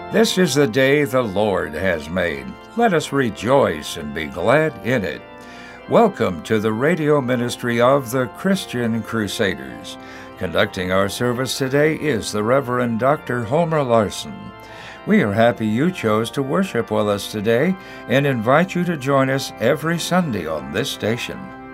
This is the day the Lord has made. Let us rejoice and be glad in it. Welcome to the radio ministry of the Christian Crusaders. Conducting our service today is the Reverend Dr. Homer Larson. We are happy you chose to worship with us today and invite you to join us every Sunday on this station.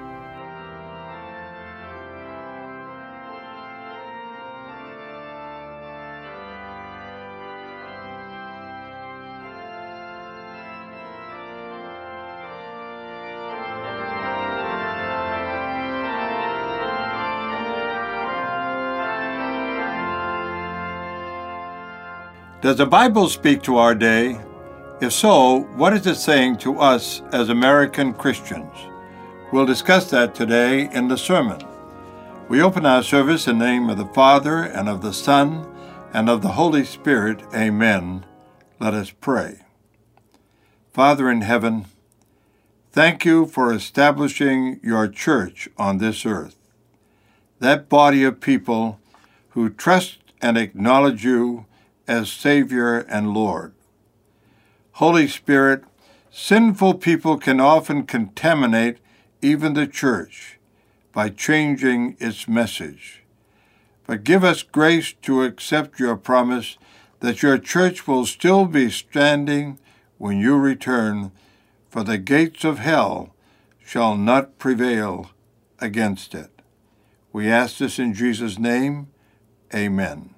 Does the Bible speak to our day? If so, what is it saying to us as American Christians? We'll discuss that today in the sermon. We open our service in the name of the Father, and of the Son, and of the Holy Spirit. Amen. Let us pray. Father in heaven, thank you for establishing your church on this earth, that body of people who trust and acknowledge you as Savior and Lord. Holy Spirit, sinful people can often contaminate even the church by changing its message. But give us grace to accept your promise that your church will still be standing when you return, for the gates of hell shall not prevail against it. We ask this in Jesus' name. Amen.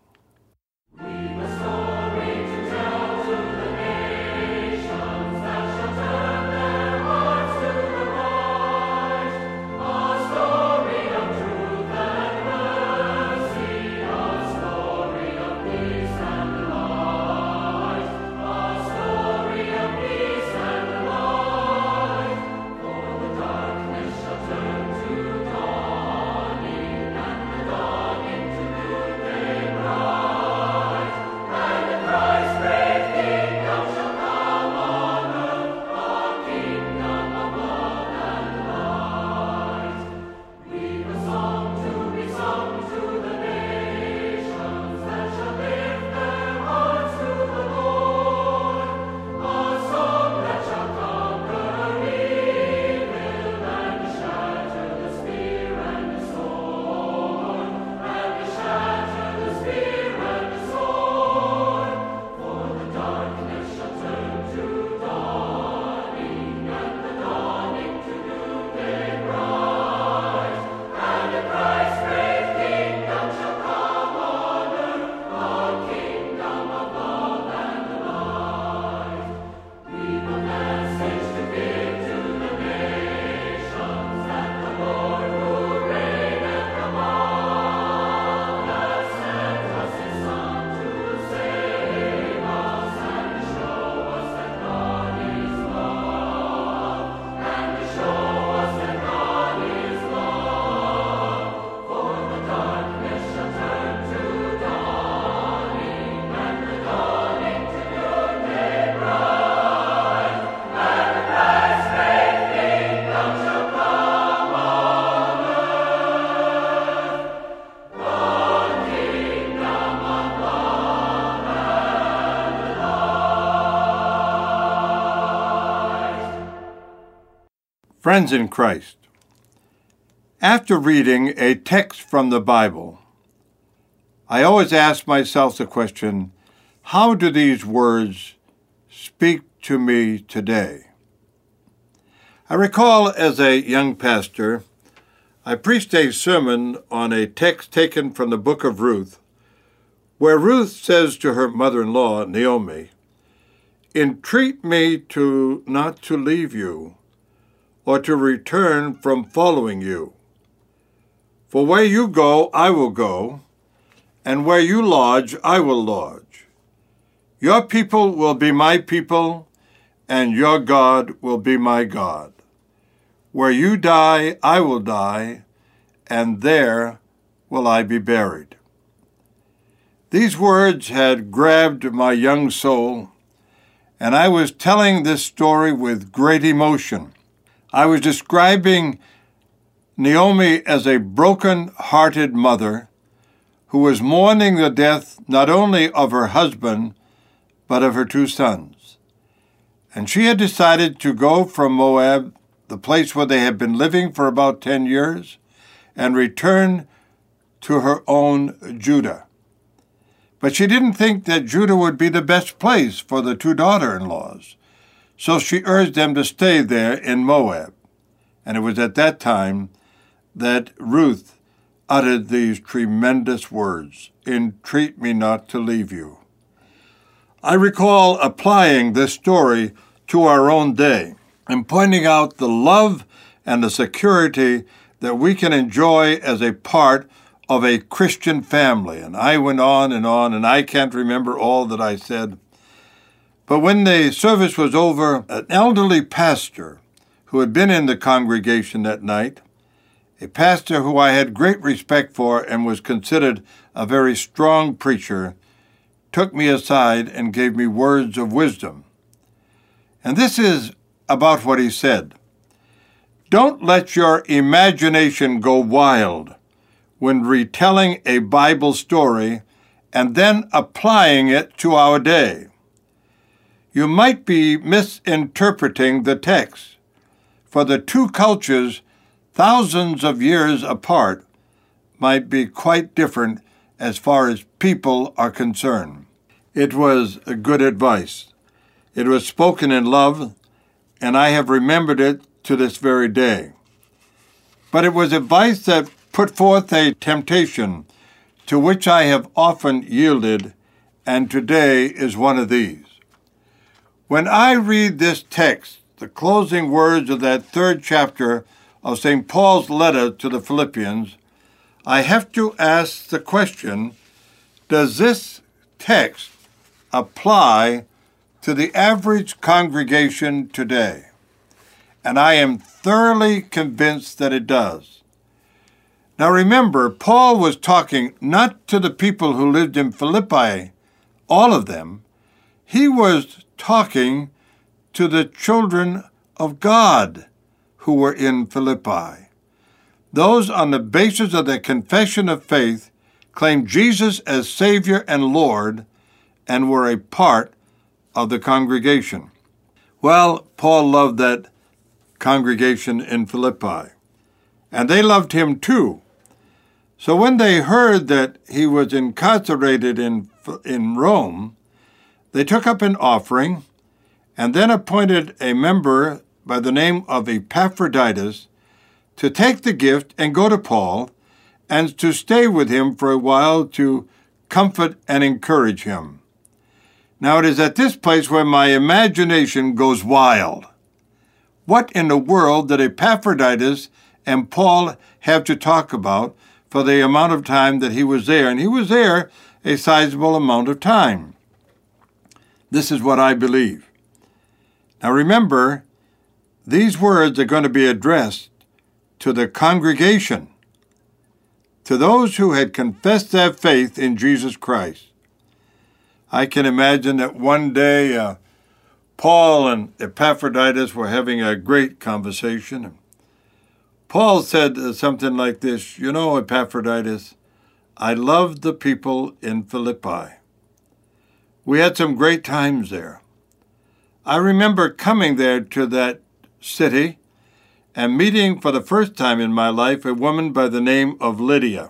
Friends in Christ, after reading a text from the Bible, I always ask myself the question, how do these words speak to me today? I recall as a young pastor, I preached a sermon on a text taken from the book of Ruth, where Ruth says to her mother-in-law, Naomi, "Entreat me not to leave you, or to return from following you. For where you go, I will go, and where you lodge, I will lodge. Your people will be my people, and your God will be my God. Where you die, I will die, and there will I be buried." These words had grabbed my young soul, and I was telling this story with great emotion. I was describing Naomi as a broken-hearted mother who was mourning the death not only of her husband, but of her 2 sons. And she had decided to go from Moab, the place where they had been living for about 10 years, and return to her own Judah. But she didn't think that Judah would be the best place for the 2 daughter-in-laws, so she urged them to stay there in Moab. And it was at that time that Ruth uttered these tremendous words, "Entreat me not to leave you." I recall applying this story to our own day and pointing out the love and the security that we can enjoy as a part of a Christian family. And I went on, and I can't remember all that I said. But when the service was over, an elderly pastor who had been in the congregation that night, a pastor who I had great respect for and was considered a very strong preacher, took me aside and gave me words of wisdom. And this is about what he said. Don't let your imagination go wild when retelling a Bible story and then applying it to our day. You might be misinterpreting the text, for the 2 cultures, thousands of years apart, might be quite different as far as people are concerned. It was a good advice. It was spoken in love, and I have remembered it to this very day. But it was advice that put forth a temptation to which I have often yielded, and today is one of these. When I read this text, the closing words of that 3rd chapter of St. Paul's letter to the Philippians, I have to ask the question, does this text apply to the average congregation today? And I am thoroughly convinced that it does. Now remember, Paul was talking not to the people who lived in Philippi, all of them. He was talking to the children of God who were in Philippi. Those on the basis of their confession of faith claimed Jesus as Savior and Lord and were a part of the congregation. Well, Paul loved that congregation in Philippi, and they loved him too. So when they heard that he was incarcerated in Rome, they took up an offering and then appointed a member by the name of Epaphroditus to take the gift and go to Paul and to stay with him for a while to comfort and encourage him. Now it is at this place where my imagination goes wild. What in the world did Epaphroditus and Paul have to talk about for the amount of time that he was there? And he was there a sizable amount of time. This is what I believe. Now remember, these words are going to be addressed to the congregation, to those who had confessed their faith in Jesus Christ. I can imagine that one day Paul and Epaphroditus were having a great conversation. Paul said something like this, "You know, Epaphroditus, I loved the people in Philippi. We had some great times there. I remember coming there to that city and meeting for the first time in my life a woman by the name of Lydia.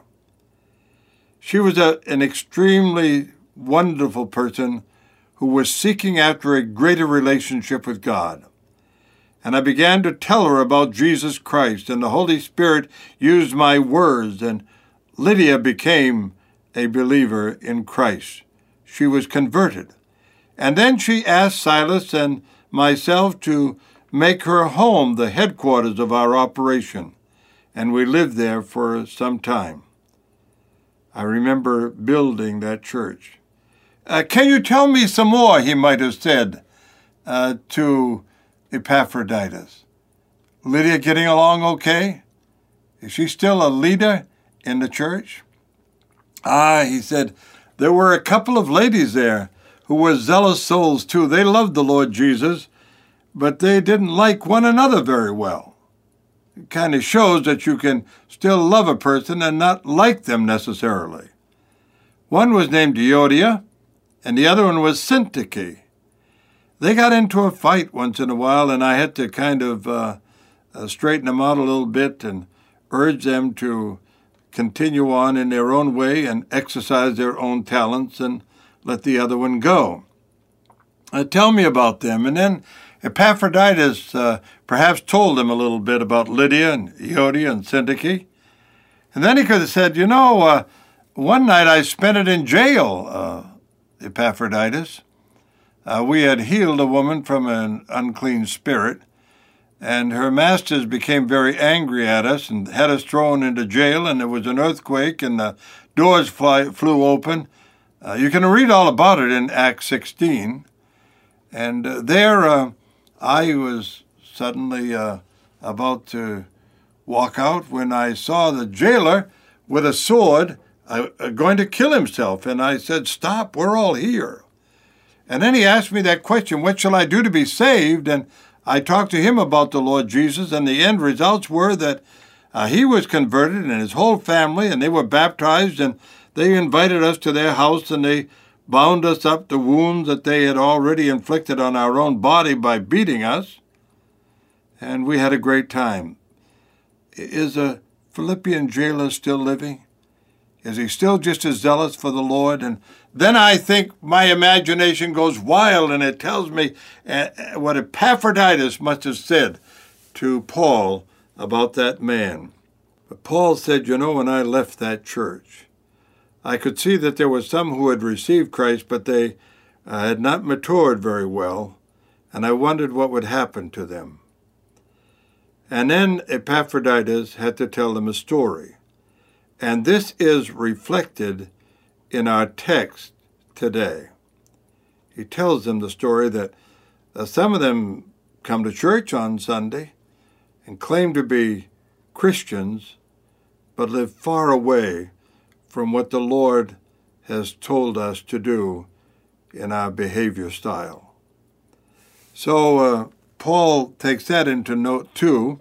She was an extremely wonderful person who was seeking after a greater relationship with God. And I began to tell her about Jesus Christ, and the Holy Spirit used my words, and Lydia became a believer in Christ. She was converted. And then she asked Silas and myself to make her home the headquarters of our operation, and we lived there for some time. I remember building that church. Can you tell me some more, he might have said to Epaphroditus. Lydia getting along okay? Is she still a leader in the church? He said, there were a couple of ladies there who were zealous souls too. They loved the Lord Jesus, but they didn't like one another very well. It kind of shows that you can still love a person and not like them necessarily. One was named Euodia, and the other one was Syntyche. They got into a fight once in a while, and I had to kind of straighten them out a little bit and urge them to continue on in their own way and exercise their own talents and let the other one go. Tell me about them. And then Epaphroditus perhaps told them a little bit about Lydia and Euodia and Syntyche. And then he could have said, one night I spent it in jail, Epaphroditus. We had healed a woman from an unclean spirit, and her masters became very angry at us and had us thrown into jail, and there was an earthquake, and the doors flew open. You can read all about it in Acts 16. And there I was suddenly about to walk out when I saw the jailer with a sword going to kill himself. And I said, "Stop, we're all here." And then he asked me that question, "What shall I do to be saved?" And I talked to him about the Lord Jesus, and the end results were that he was converted and his whole family, and they were baptized, and they invited us to their house, and they bound us up the wounds that they had already inflicted on our own body by beating us, and we had a great time. Is a Philippian jailer still living? Is he still just as zealous for the Lord? And then I think my imagination goes wild, and it tells me what Epaphroditus must have said to Paul about that man. But Paul said, when I left that church, I could see that there were some who had received Christ, but they had not matured very well, and I wondered what would happen to them. And then Epaphroditus had to tell them a story. And this is reflected in our text today. He tells them the story that some of them come to church on Sunday and claim to be Christians, but live far away from what the Lord has told us to do in our behavior style. So Paul takes that into note too.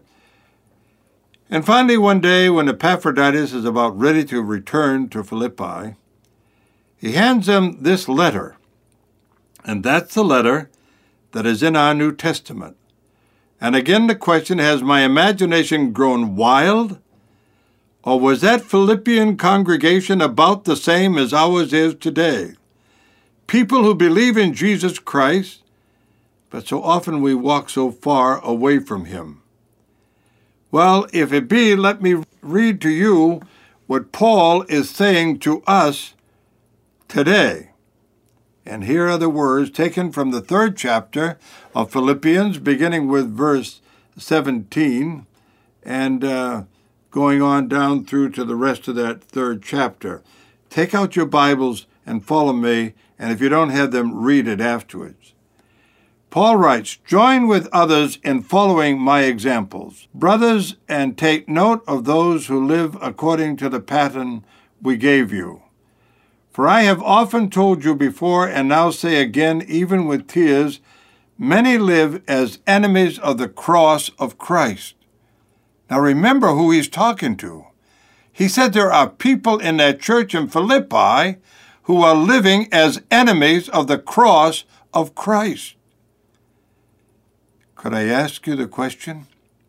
And finally, one day when Epaphroditus is about ready to return to Philippi, he hands them this letter. And that's the letter that is in our New Testament. And again, the question, has my imagination grown wild? Or was that Philippian congregation about the same as ours is today? People who believe in Jesus Christ, but so often we walk so far away from him. Well, if it be, let me read to you what Paul is saying to us today. And here are the words taken from the 3rd chapter of Philippians, beginning with verse 17, and going on down through to the rest of that 3rd chapter. Take out your Bibles and follow me, and if you don't have them, read it afterwards. Paul writes, "Join with others in following my examples, brothers, and take note of those who live according to the pattern we gave you. For I have often told you before, and now say again, even with tears, many live as enemies of the cross of Christ." Now remember who he's talking to. He said there are people in that church in Philippi who are living as enemies of the cross of Christ. Could I ask you the question?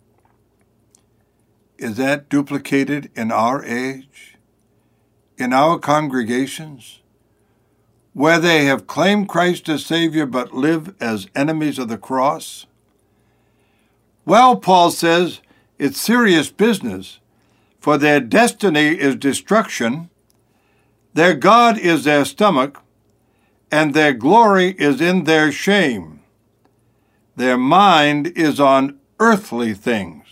Is that duplicated in our age, in our congregations, where they have claimed Christ as Savior but live as enemies of the cross? Well, Paul says, it's serious business, for their destiny is destruction, their God is their stomach, and their glory is in their shame. Their mind is on earthly things.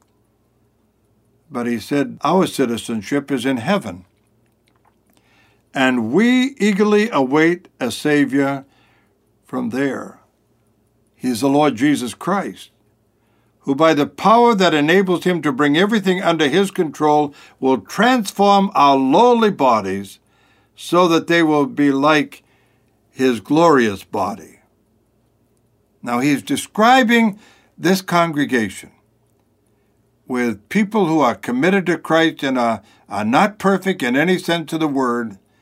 But he said, our citizenship is in heaven, and we eagerly await a Savior from there. He's the Lord Jesus Christ, who by the power that enables him to bring everything under his control will transform our lowly bodies so that they will be like his glorious body. Now, he's describing this congregation with people who are committed to Christ and are not perfect in any sense of the word,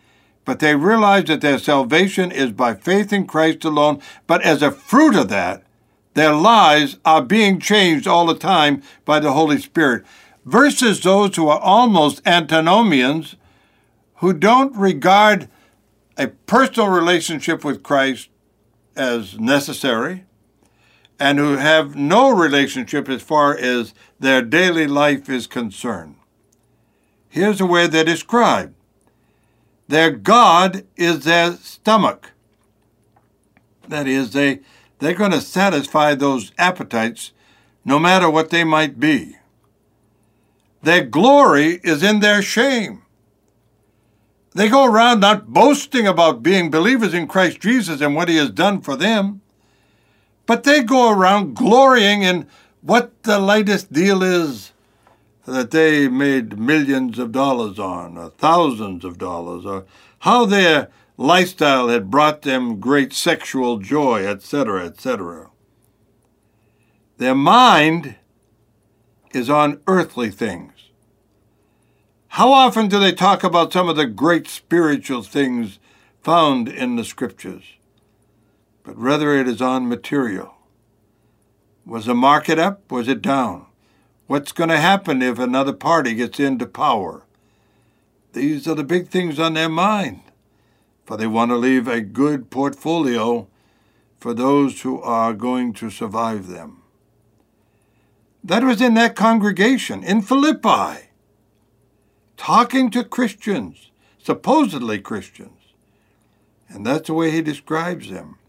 but they realize that their salvation is by faith in Christ alone. But as a fruit of that, their lives are being changed all the time by the Holy Spirit. Versus those who are almost antinomians, who don't regard a personal relationship with Christ as necessary, and who have no relationship as far as their daily life is concerned. Here's the way they're described. Their God is their stomach. That is, they're going to satisfy those appetites no matter what they might be. Their glory is in their shame. They go around not boasting about being believers in Christ Jesus and what he has done for them, but they go around glorying in what the latest deal is that they made millions of dollars on, or thousands of dollars, or how their lifestyle had brought them great sexual joy, etc., etc. Their mind is on earthly things. How often do they talk about some of the great spiritual things found in the Scriptures? But rather it is on material. Was the market up? Was it down? What's going to happen if another party gets into power? These are the big things on their mind, for they want to leave a good portfolio for those who are going to survive them. That was in that congregation in Philippi, talking to Christians, supposedly Christians. And that's the way he describes them.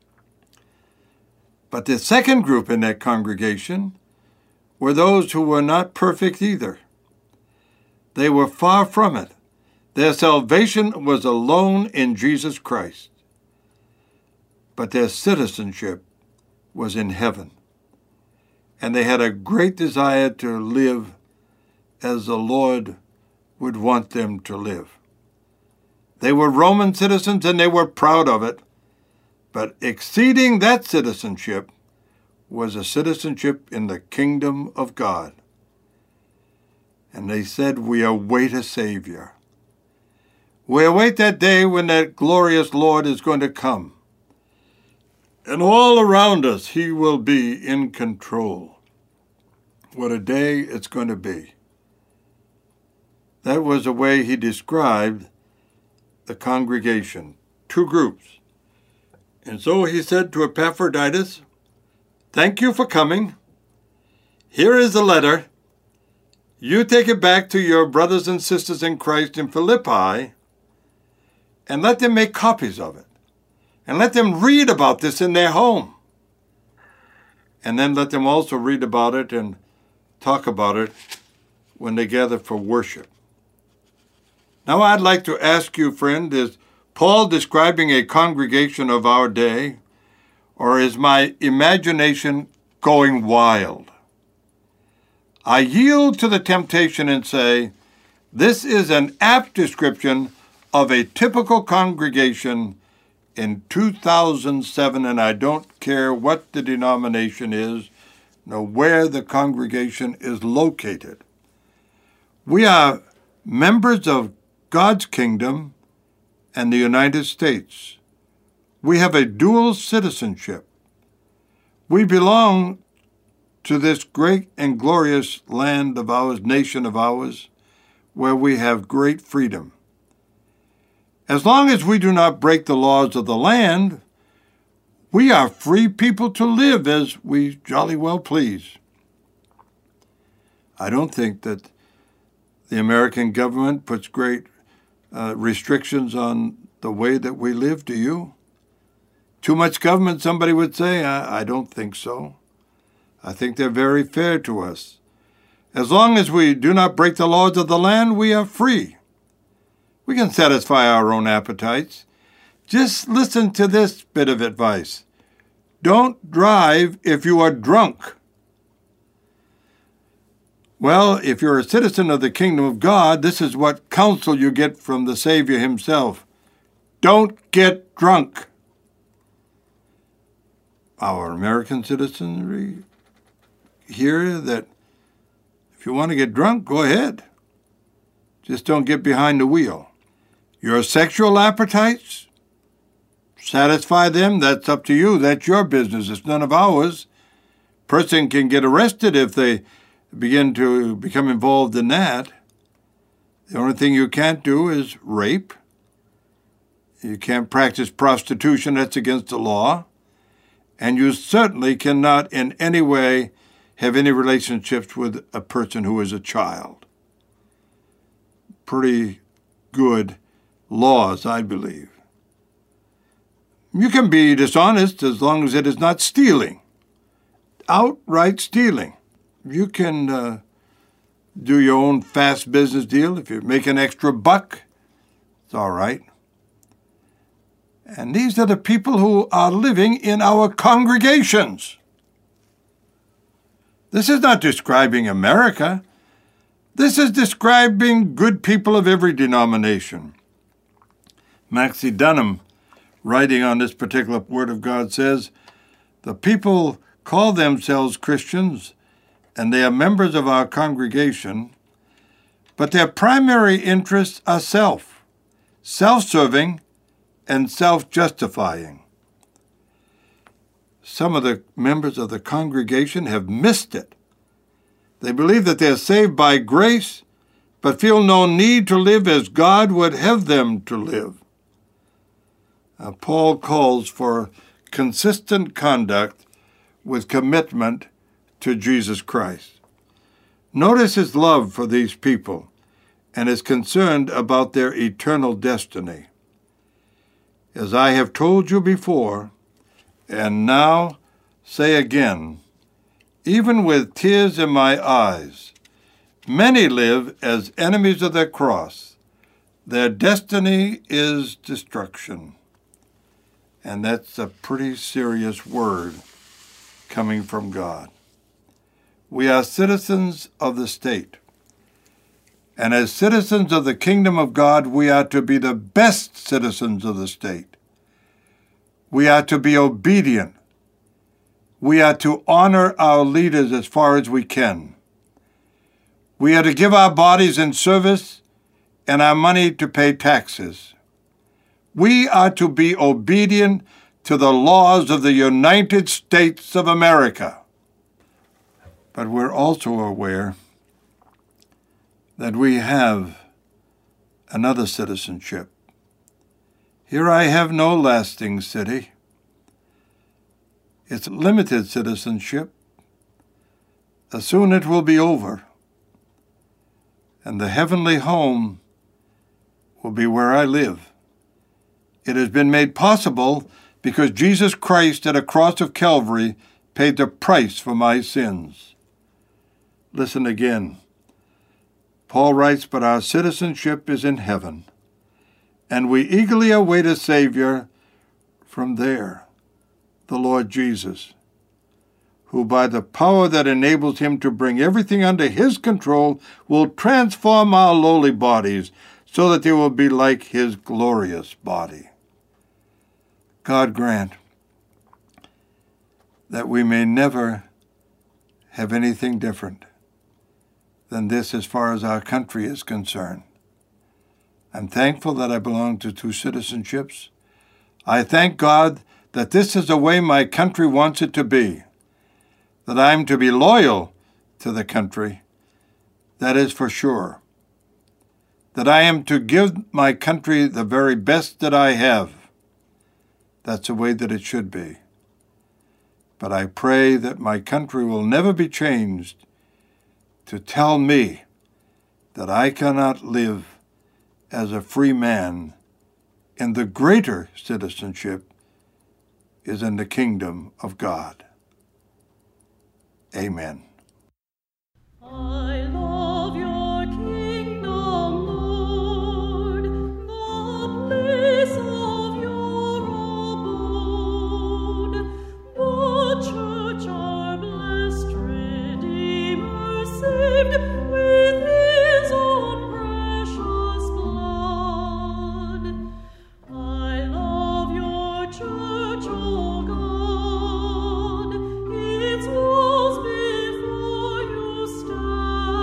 But the second group in that congregation were those who were not perfect either. They were far from it. Their salvation was alone in Jesus Christ. But their citizenship was in heaven. And they had a great desire to live as the Lord would want them to live. They were Roman citizens and they were proud of it. But exceeding that citizenship was a citizenship in the kingdom of God. And they said, we await a Savior. We await that day when that glorious Lord is going to come. And all around us, he will be in control. What a day it's going to be. That was the way he described the congregation. Two groups. And so he said to Epaphroditus, thank you for coming. Here is the letter. You take it back to your brothers and sisters in Christ in Philippi and let them make copies of it. And let them read about this in their home. And then let them also read about it and talk about it when they gather for worship. Now I'd like to ask you, friend, is Paul describing a congregation of our day, or is my imagination going wild? I yield to the temptation and say, this is an apt description of a typical congregation in 2007, and I don't care what the denomination is, nor where the congregation is located. We are members of God's kingdom and the United States. We have a dual citizenship. We belong to this great and glorious land of ours, nation of ours, where we have great freedom. As long as we do not break the laws of the land, we are free people to live as we jolly well please. I don't think that the American government puts great restrictions on the way that we live, do you? Too much government, somebody would say. I don't think so. I think they're very fair to us. As long as we do not break the laws of the land, we are free. We can satisfy our own appetites. Just listen to this bit of advice. Don't drive if you are drunk. Well, if you're a citizen of the kingdom of God, this is what counsel you get from the Savior himself. Don't get drunk. Our American citizenry hear that if you want to get drunk, go ahead. Just don't get behind the wheel. Your sexual appetites? Satisfy them. That's up to you. That's your business. It's none of ours. Person can get arrested if they begin to become involved in that. The only thing you can't do is rape. You can't practice prostitution. That's against the law. And you certainly cannot in any way have any relationships with a person who is a child. Pretty good laws, I believe. You can be dishonest as long as it is not stealing. Outright stealing. You can do your own fast business deal. If you make an extra buck, it's all right. And these are the people who are living in our congregations. This is not describing America. This is describing good people of every denomination. Maxie Dunham, writing on this particular Word of God, says, the people call themselves Christians, and they are members of our congregation, but their primary interests are self-serving, and self-justifying. Some of the members of the congregation have missed it. They believe that they are saved by grace, but feel no need to live as God would have them to live. Paul calls for consistent conduct with commitment to Jesus Christ. Notice his love for these people and is concerned about their eternal destiny. As I have told you before, and now say again, even with tears in my eyes, many live as enemies of the cross. Their destiny is destruction. And that's a pretty serious word coming from God. We are citizens of the state. And as citizens of the kingdom of God, we are to be the best citizens of the state. We are to be obedient. We are to honor our leaders as far as we can. We are to give our bodies in service and our money to pay taxes. We are to be obedient to the laws of the United States of America. But we're also aware that we have another citizenship. Here I have no lasting city. It's limited citizenship. Soon it will be over. And the heavenly home will be where I live. It has been made possible because Jesus Christ at a cross of Calvary paid the price for my sins. Listen again. Paul writes, but our citizenship is in heaven, and we eagerly await a Savior from there, the Lord Jesus, who by the power that enables him to bring everything under his control will transform our lowly bodies so that they will be like his glorious body. God grant that we may never have anything different than this as far as our country is concerned. I'm thankful that I belong to two citizenships. I thank God that this is the way my country wants it to be, that I'm to be loyal to the country, that is for sure, that I am to give my country the very best that I have. That's the way that it should be. But I pray that my country will never be changed to tell me that I cannot live as a free man, and the greater citizenship is in the kingdom of God. Amen. I love your kingdom, Lord, the place of your abode, the church our blessed Redeemer saved with his own precious blood. I love your church, O God, its walls before you stand.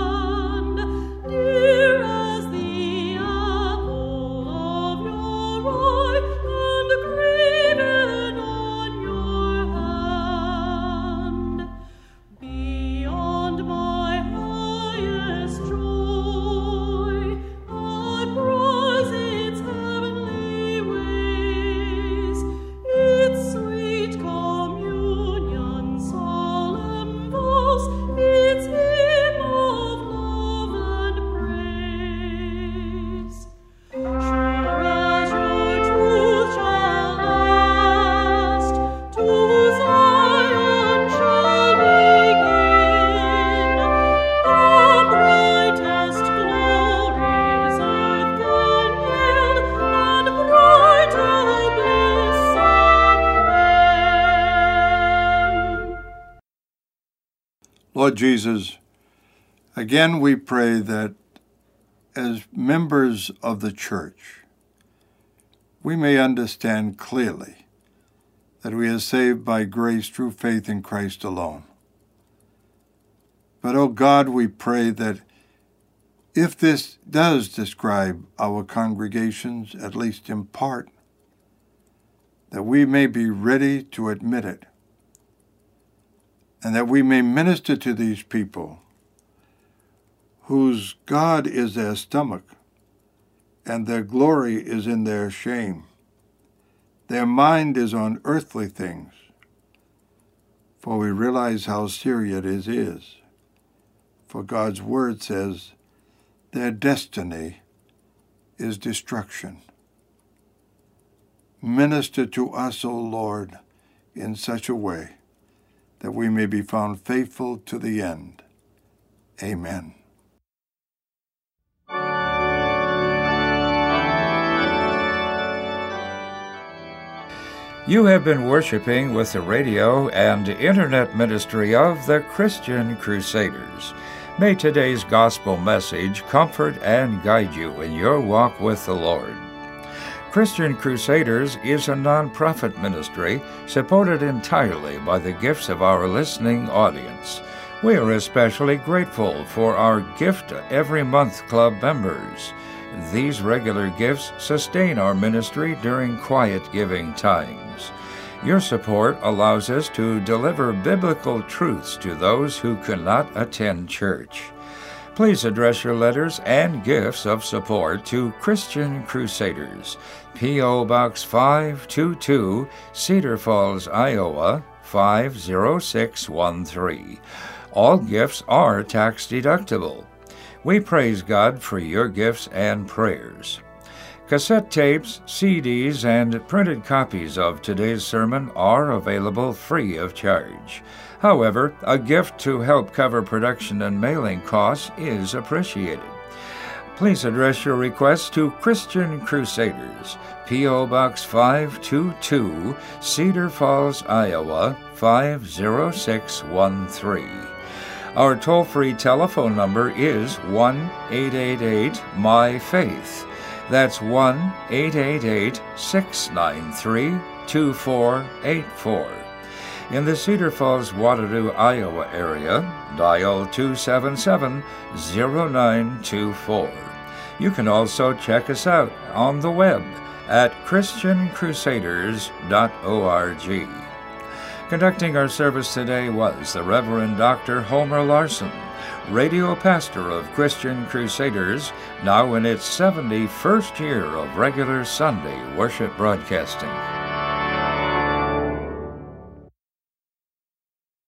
Lord Jesus, again we pray that as members of the church, we may understand clearly that we are saved by grace through faith in Christ alone. But, oh God, we pray that if this does describe our congregations, at least in part, that we may be ready to admit it, and that we may minister to these people whose God is their stomach, and their glory is in their shame. Their mind is on earthly things, for we realize how serious it is. For God's word says, their destiny is destruction. Minister to us, O Lord, in such a way that we may be found faithful to the end. Amen. You have been worshiping with the radio and internet ministry of the Christian Crusaders. May today's gospel message comfort and guide you in your walk with the Lord. Christian Crusaders is a non-profit ministry supported entirely by the gifts of our listening audience. We are especially grateful for our Gift Every Month Club members. These regular gifts sustain our ministry during quiet giving times. Your support allows us to deliver biblical truths to those who cannot attend church. Please address your letters and gifts of support to Christian Crusaders, P.O. Box 522, Cedar Falls, Iowa, 50613. All gifts are tax-deductible. We praise God for your gifts and prayers. Cassette tapes, CDs, and printed copies of today's sermon are available free of charge. However, a gift to help cover production and mailing costs is appreciated. Please address your request to Christian Crusaders, P.O. Box 522, Cedar Falls, Iowa, 50613. Our toll-free telephone number is 1-888-MY-FAITH. That's 1-888-693-2484. In the Cedar Falls, Waterloo, Iowa area, dial 277-0924. You can also check us out on the web at christiancrusaders.org. Conducting our service today was the Reverend Dr. Homer Larson, radio pastor of Christian Crusaders, now in its 71st year of regular Sunday worship broadcasting.